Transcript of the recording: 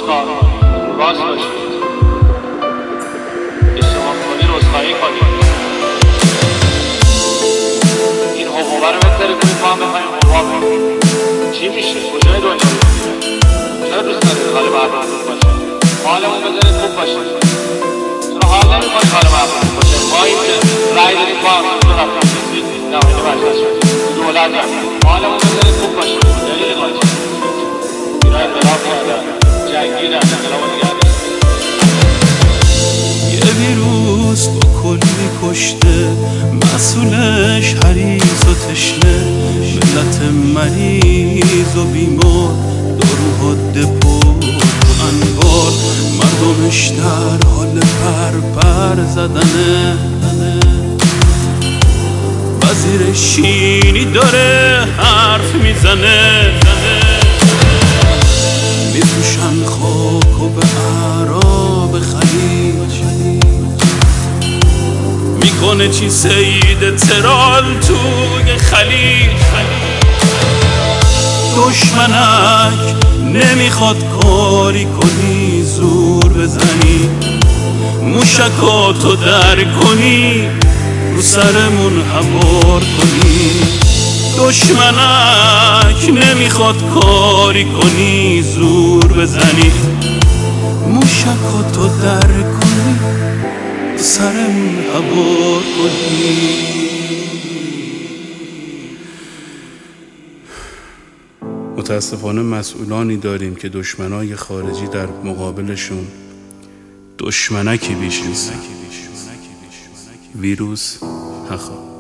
کار کنید، رو راست باشید، اشتباه کنی رسخایی کنید. این حقوقه رو بهتره کنید ما هم بخواهیم حقوقا بگیم چی میشه؟ کجای دنیا میگیره؟ چرا دوست دارید حال مردم خوب باشه؟ حالمون بذارید خوب باشه. چرا حال نمی‌کنید حال مردم خوب باشه؟ ما این که رای داریم با هم رو رفتیم کسی نماینده مجلس شدیم دولت رفتیم، حالمون بذارید خوب باشه. دلیل قاطی اینا انقلاب کردن، جنگیدن، انقلاب دیگه یه ویروس با کلی کشته، مسئولش حریص و تشنه، ملت مریض و بیمار، دارو و دپو و انبار، مردمش در حال پر زدنه. وزیر شینی داره حرف میزنه، میفروشن خاک و به اعراب خلیج، میکنه چی سید ترال توی خلیج. دشمنک نمیخواد کاری کنی، زور بزنی، موشکاتو در کنی، رو سرمون هوار کنی. دشمنک نمیخواد کاری کنی، زور بزنی، موشکاتو در کنی، رو سرمون هوار کنی. متاسفانه مسئولانی داریم که دشمنای خارجی در مقابلشون دشمنکی بیش نیستن. ویروس نخواه.